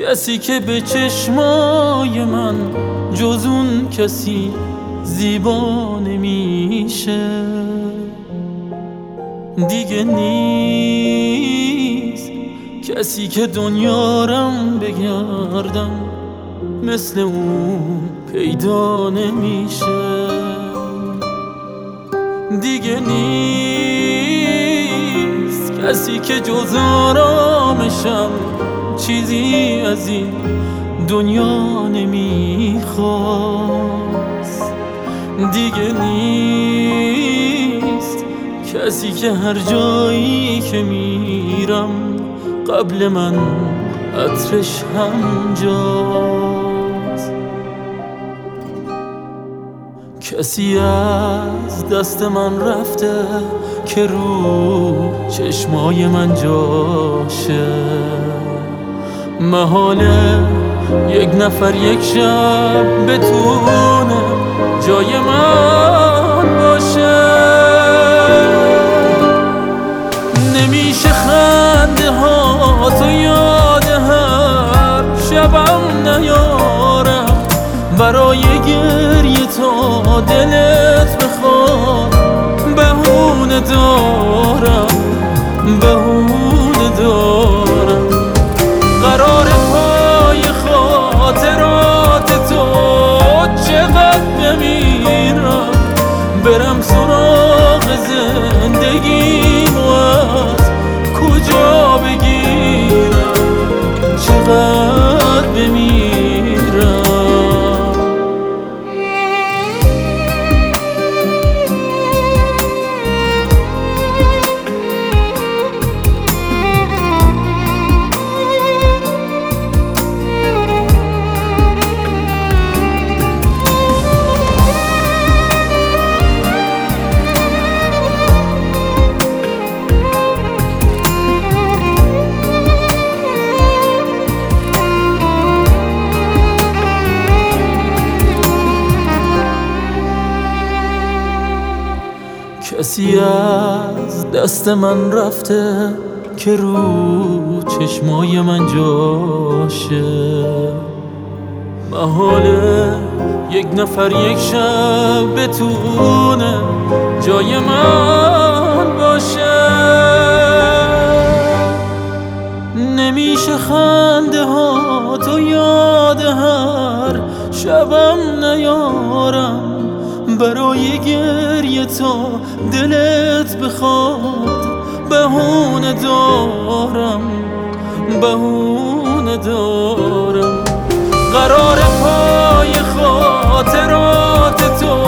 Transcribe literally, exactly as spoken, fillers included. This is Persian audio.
کسی که به چشمای من جز اون کسی زیبا نمیشه دیگه نیست کسی که دنیارم بگردم مثل اون پیدا نمیشه دیگه نیست کسی که جز آرامشم چیزی از این دنیا نمیخواست دیگه نیست کسی که هر جایی که میرم قبل من عطرش همجاست کسی از دست من رفته که رو چشمای من جاشه محاله یک نفر یک شب بتونه جای من باشه نمیشه خنده ها تو یاد هر شبم نیارم برای گریه تا دلت بخواد بهونه دارم بهونه دارم قرار پای خاطرات تو چقدر بمیرم برم سراغ زندگیم و از کجا بگیرم چقدر بمیرم کسی از دست من رفته که رو چشمای من جاشه محاله یک نفر یک شب بتونه جای من باشه نمیشه خنده ها تو یاد هر شبم نیارم برای گریه تا دلت بخواد بهونه دارم بهونه دارم قرار پای خاطرات تو